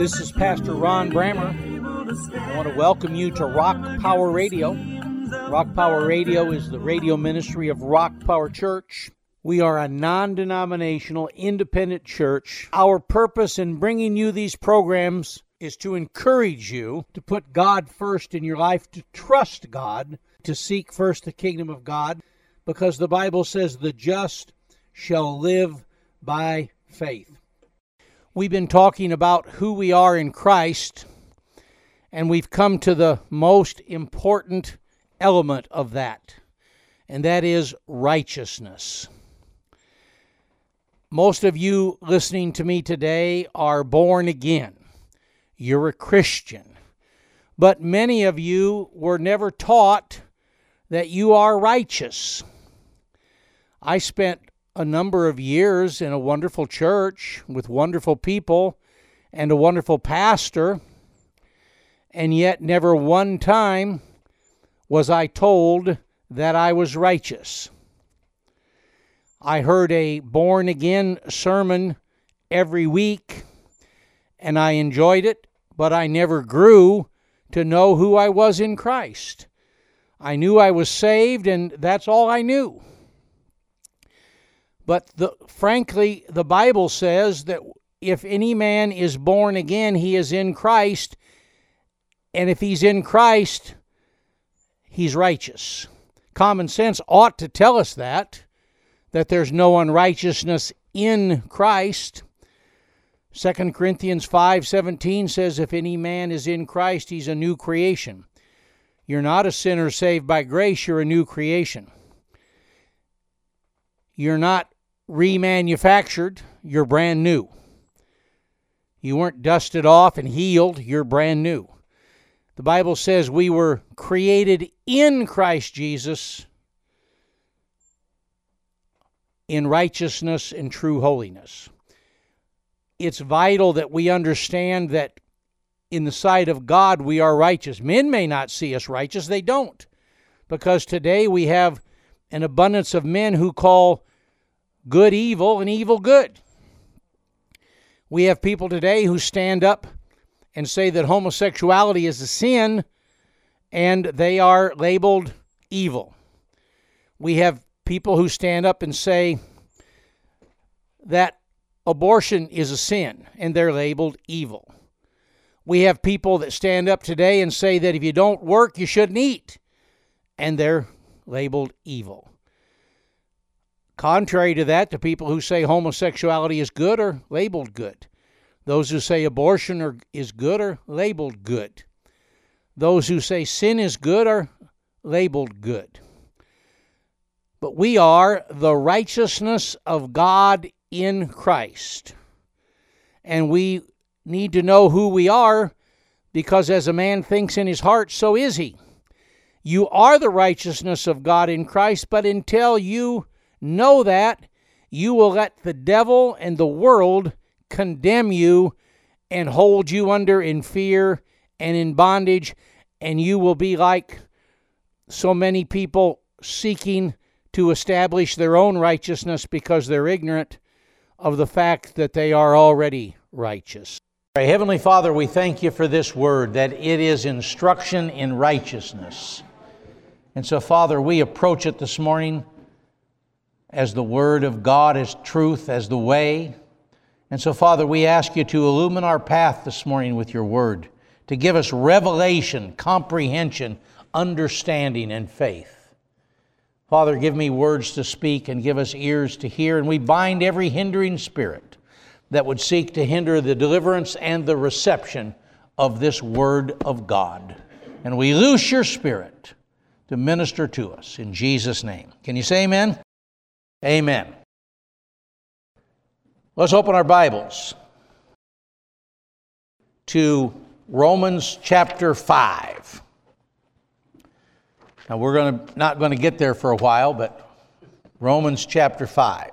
This is Pastor Ron Brammer. I want to welcome you to Rock Power Radio. Rock Power Radio is the radio ministry of Rock Power Church. We are a non-denominational, independent church. Our purpose in bringing you these programs is to encourage you to put God first in your life, to trust God, to seek first the kingdom of God, because the Bible says the just shall live by faith. We've been talking about who we are in Christ, and we've come to the most important element of that, and that is righteousness. Most of you listening to me today are born again. You're a Christian. But many of you were never taught that you are righteous. I spent a number of years in a wonderful church with wonderful people and a wonderful pastor, and yet never one time was I told that I was righteous. I heard a born-again sermon every week, and I enjoyed it, but I never grew to know who I was in Christ. I knew I was saved, and that's all I knew. But frankly, the Bible says that if any man is born again, he is in Christ, and if he's in Christ, he's righteous. Common sense ought to tell us that there's no unrighteousness in Christ. 2 Corinthians 5:17 says, if any man is in Christ, he's a new creation. You're not a sinner saved by grace, you're a new creation. You're not remanufactured, you're brand new. You weren't dusted off and healed, you're brand new. The Bible says we were created in Christ Jesus in righteousness and true holiness. It's vital that we understand that in the sight of God we are righteous. Men may not see us righteous, they don't. Because today we have an abundance of men who call good evil and evil good. We have people today who stand up and say that homosexuality is a sin, and they are labeled evil. We have people who stand up and say that abortion is a sin, and they're labeled evil. We have people that stand up today and say that if you don't work, you shouldn't eat, and they're labeled evil. Contrary to that, the people who say homosexuality is good are labeled good. Those who say abortion is good are labeled good. Those who say sin is good are labeled good. But we are the righteousness of God in Christ. And we need to know who we are, because as a man thinks in his heart, so is he. You are the righteousness of God in Christ, but until you know that, you will let the devil and the world condemn you and hold you under in fear and in bondage, and you will be like so many people seeking to establish their own righteousness because they're ignorant of the fact that they are already righteous. Heavenly Father, we thank you for this word, that it is instruction in righteousness. And so, Father, we approach it this morning as the Word of God, as truth, as the way. And so, Father, we ask you to illumine our path this morning with your Word, to give us revelation, comprehension, understanding, and faith. Father, give me words to speak and give us ears to hear, and we bind every hindering spirit that would seek to hinder the deliverance and the reception of this Word of God. And we loose your Spirit to minister to us in Jesus' name. Can you say amen? Amen. Let's open our Bibles to Romans chapter 5. Now we're not going to get there for a while, but Romans chapter 5.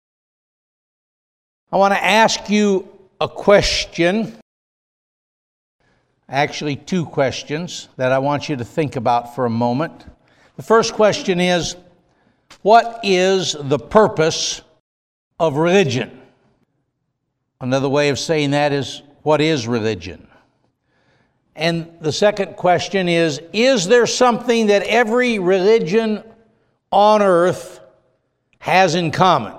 I want to ask you a question, actually two questions that I want you to think about for a moment. The first question is, what is the purpose of religion? Another way of saying that is, what is religion? And the second question is there something that every religion on earth has in common?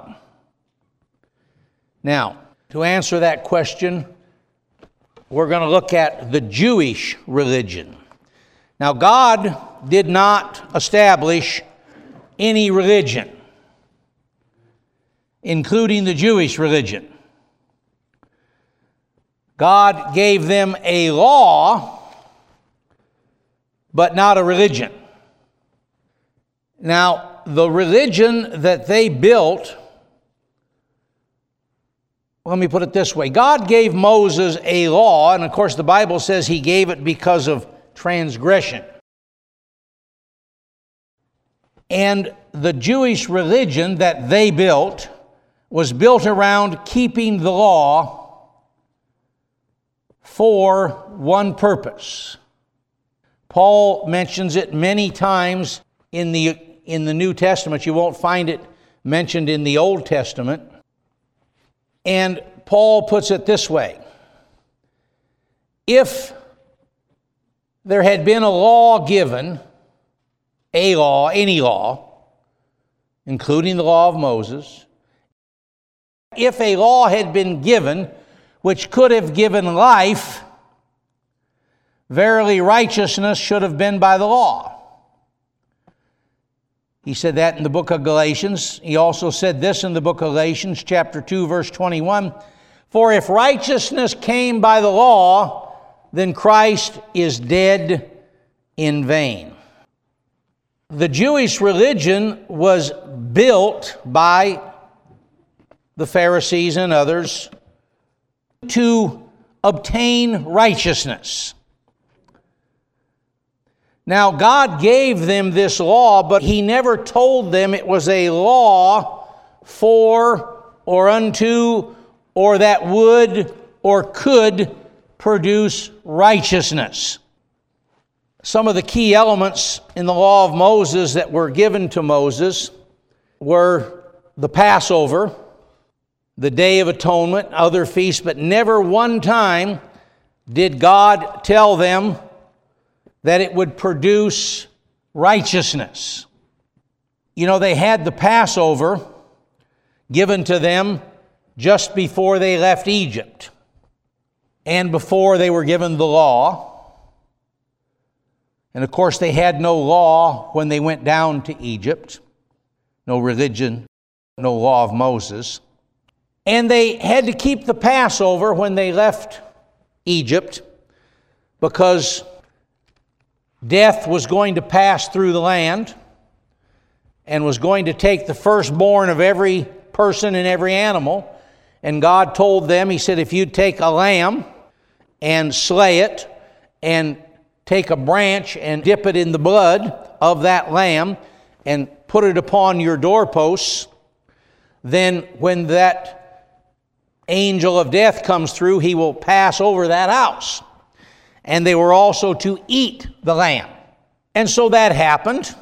Now, to answer that question, we're going to look at the Jewish religion. Now, God did not establish any religion, including the Jewish religion. God gave them a law, but not a religion. Now, the religion that they built, let me put it this way. God gave Moses a law, and of course the Bible says he gave it because of transgression. And the Jewish religion that they built was built around keeping the law for one purpose. Paul mentions it many times in the New Testament. You won't find it mentioned in the Old Testament. And Paul puts it this way: if there had been a law given, any law, including the law of Moses, if a law had been given which could have given life, verily righteousness should have been by the law. He said that in the book of Galatians. He also said this in the book of Galatians, chapter 2, verse 21. For if righteousness came by the law, then Christ is dead in vain. The Jewish religion was built by the Pharisees and others to obtain righteousness. Now, God gave them this law, but He never told them it was a law for or unto or that would or could produce righteousness. Some of the key elements in the law of Moses that were given to Moses were the Passover, the Day of Atonement, other feasts, but never one time did God tell them that it would produce righteousness. You know, they had the Passover given to them just before they left Egypt and before they were given the law. And of course, they had no law when they went down to Egypt, no religion, no law of Moses. And they had to keep the Passover when they left Egypt because death was going to pass through the land and was going to take the firstborn of every person and every animal. And God told them, He said, if you take a lamb and slay it and take a branch and dip it in the blood of that lamb and put it upon your doorposts, then when that angel of death comes through, he will pass over that house. And they were also to eat the lamb. And so that happened.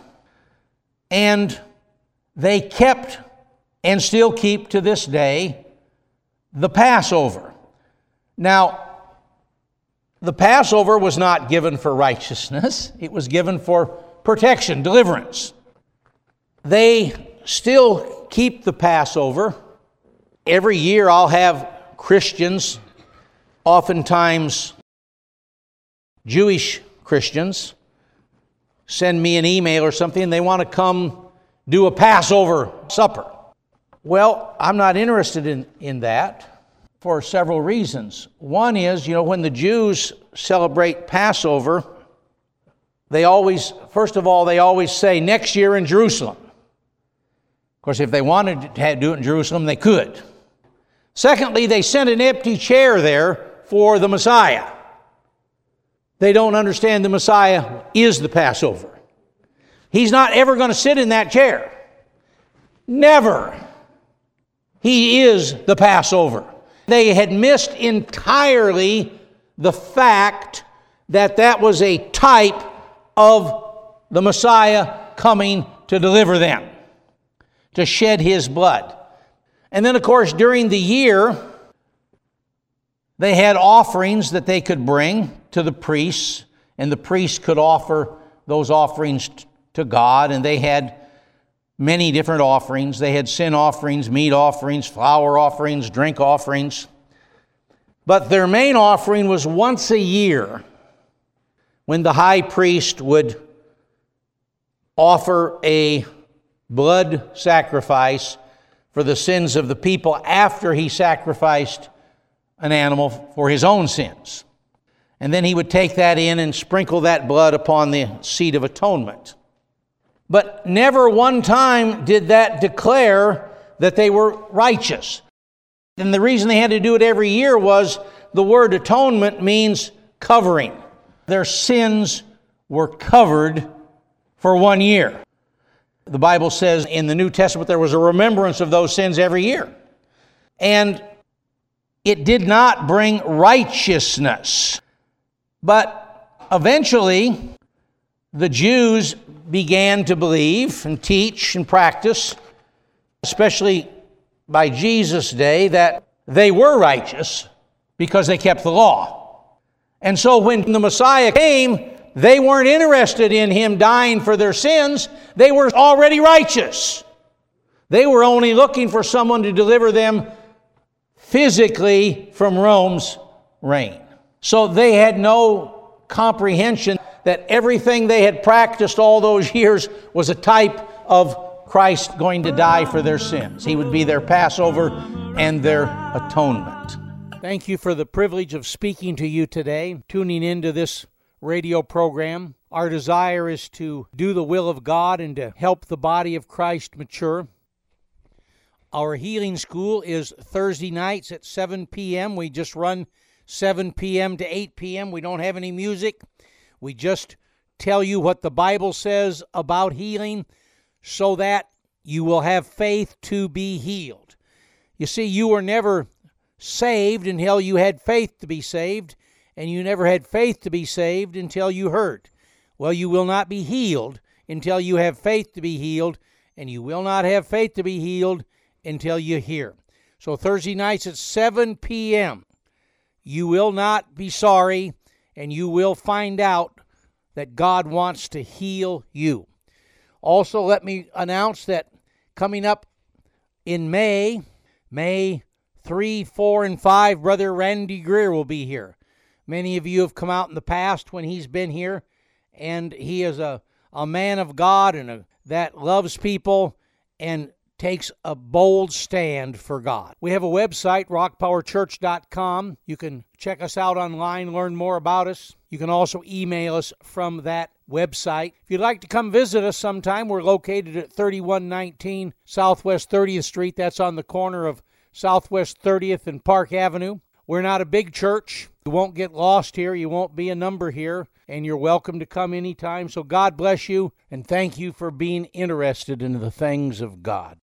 And they kept, and still keep to this day, the Passover. Now, the Passover was not given for righteousness. It was given for protection, deliverance. They still keep the Passover. Every year I'll have Christians, oftentimes Jewish Christians, send me an email or something, and they want to come do a Passover supper. Well, I'm not interested in that for several reasons. One is, when the Jews celebrate Passover, they always say next year in Jerusalem. Of course, if they wanted to do it in Jerusalem, they could. Secondly, they sent an empty chair there for the Messiah. They don't understand the Messiah is the Passover. He's not ever going to sit in that chair. Never. He is the Passover. They had missed entirely the fact that that was a type of the Messiah coming to deliver them, to shed His blood. And then, of course, during the year, They had offerings that they could bring to the priests, and the priests could offer those offerings to God, and they had many different offerings. They had sin offerings, meat offerings, flour offerings, drink offerings. But their main offering was once a year, when the high priest would offer a blood sacrifice for the sins of the people after he sacrificed an animal for his own sins. And then he would take that in and sprinkle that blood upon the seat of atonement. But never one time did that declare that they were righteous. And the reason they had to do it every year was the word atonement means covering. Their sins were covered for 1 year. The Bible says in the New Testament there was a remembrance of those sins every year. And it did not bring righteousness. But eventually, the Jews began to believe and teach and practice, especially by Jesus' day, that they were righteous because they kept the law. And so when the Messiah came, they weren't interested in him dying for their sins. They were already righteous. They were only looking for someone to deliver them physically from Rome's reign. So they had no comprehension that everything they had practiced all those years was a type of Christ going to die for their sins. He would be their Passover and their atonement. Thank you for the privilege of speaking to you today, tuning into this radio program. Our desire is to do the will of God and to help the body of Christ mature. Our healing school is Thursday nights at 7 p.m. We just run 7 p.m. to 8 p.m. We don't have any music. We just tell you what the Bible says about healing so that you will have faith to be healed. You see, you were never saved until you had faith to be saved, and you never had faith to be saved until you heard. Well, you will not be healed until you have faith to be healed, and you will not have faith to be healed until you hear. So Thursday nights at 7 p.m., you will not be sorry, and you will find out that God wants to heal you. Also, let me announce that coming up in May 3, 4, and 5, Brother Randy Greer will be here. Many of you have come out in the past when he's been here, and he is a man of God and that loves people and takes a bold stand for God. We have a website, rockpowerchurch.com. You can check us out online, learn more about us. You can also email us from that website. If you'd like to come visit us sometime, we're located at 3119 Southwest 30th Street. That's on the corner of Southwest 30th and Park Avenue. We're not a big church. You won't get lost here. You won't be a number here. And you're welcome to come anytime. So God bless you, and thank you for being interested in the things of God.